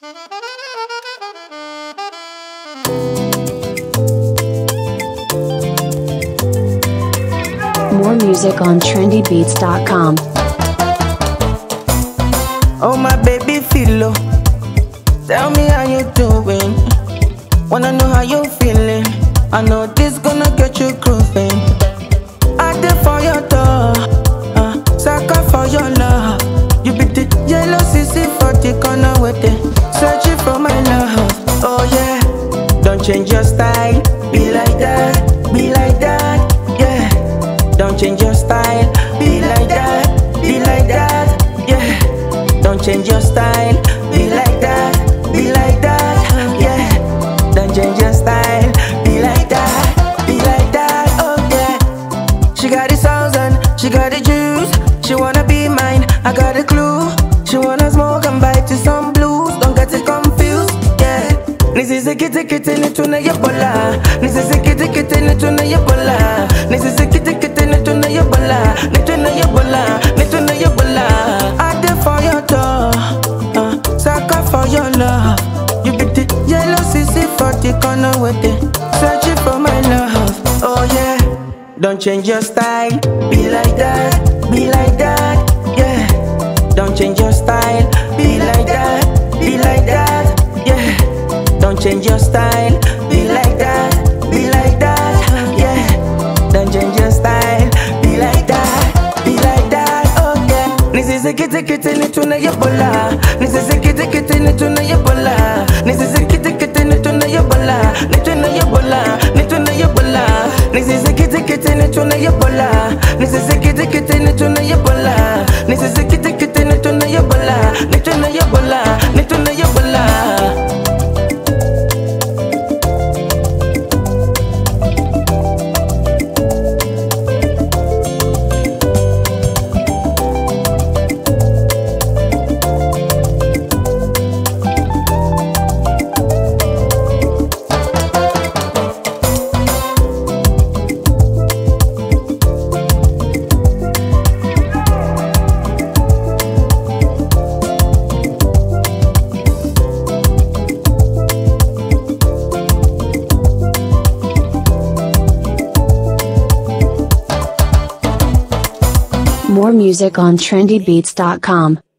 More music on trendybeats.com. Oh my baby Philo, tell me how you doing. Wanna know how you feeling. I know this gonna get you grooving. I did for your door, sucker for your love. You be the yellow CC for the corner with it, searching for my love. Oh yeah, don't change your style. Be like that, yeah. Don't change your style. Be like that, yeah. Don't change your style. Be like that, yeah. Don't change your style. Be like that, oh yeah. She got the sounds and she got the juice. She wanna be mine, I got a clue. She wanna smoke and bite to some blues. Don't get it confused, yeah. Nisi kiti kiti ni tuna yebola. Nisi kiti kiti ni tuna yebola. Nisi kiti kiti ni tuna yebola. Ni tuna yebola. I did for your door, sucker for your love. You be the yellow CC for the corner with it, searching for my love. Oh yeah, don't change your style. Be like that, yeah. Don't change your style. Be like that, yeah. Don't change your style. Be like that, yeah. Don't change your style. Be like that, oh yeah. Nisi kiti kiti ni tuna yebola. Nisi kiti kiti ni tuna yebola. Nisi kiti kiti ni tuna yebola. Ni tuna yebola. Nisi kiti kiti ni tuna yebola. Nisi kiti kiti ni tuna yebola. Nisi kiti kiti ni tuna yebola. Ni tuna yebola. More music on trendybeats.com.